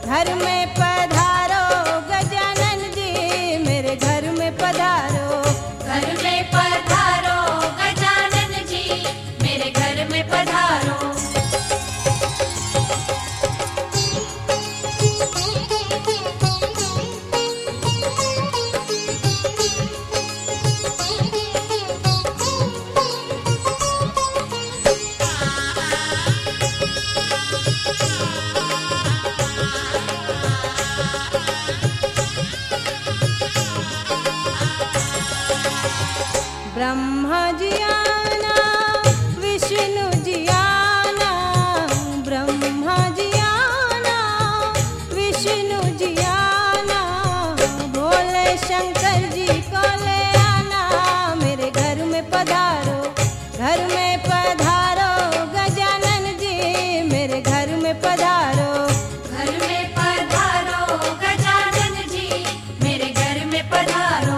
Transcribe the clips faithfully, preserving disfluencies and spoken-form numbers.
घर में पधारो गजानन जी मेरे घर में पधारो। घर में पधारो गजानन जी मेरे घर में पधारो। ब्रह्मा जी आना विष्णु जी आना, ब्रह्मा जी आना विष्णु जी आना, भोले शंकर जी को ले आना मेरे घर में पधारो। घर में पधारो गजानन जी मेरे घर में पधारो। घर में पधारो गजानन जी मेरे घर में पधारो।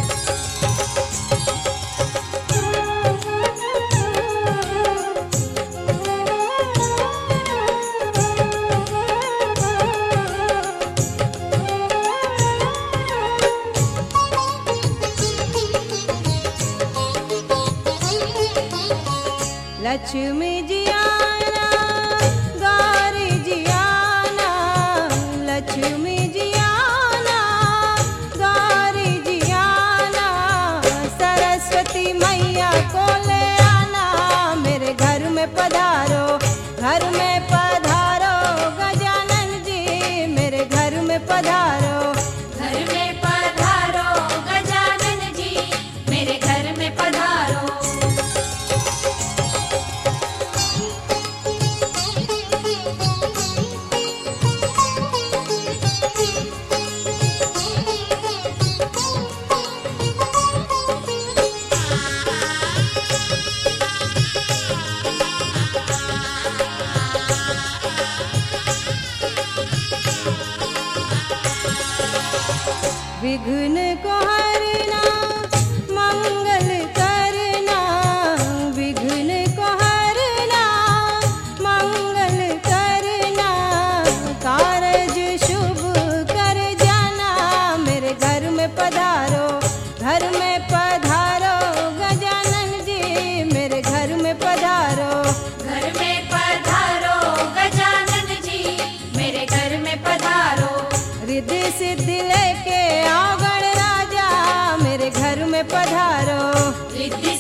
लक्ष्मी जी आना गौरी जी आना, लक्ष्मी जी आना गौरी जी आना, सरस्वती मैया को ले आना मेरे घर में पधारो। घर में पधारो गजानन जी मेरे घर में पधारो। घर में पधारो गजानन जी मेरे घर में पधारो। विघ्न को हरना मंगल करना, विघ्न को हरना मंगल करना, कारज शुभ कर जाना मेरे घर में पधारो। घर में पधारो गजानन जी मेरे घर में पधारो। घर में पधारो गजानन जी मेरे घर में पधारो। रिद्धि सिद्धि लेके आओ गण राजा मेरे घर में पधारो। रिद्धि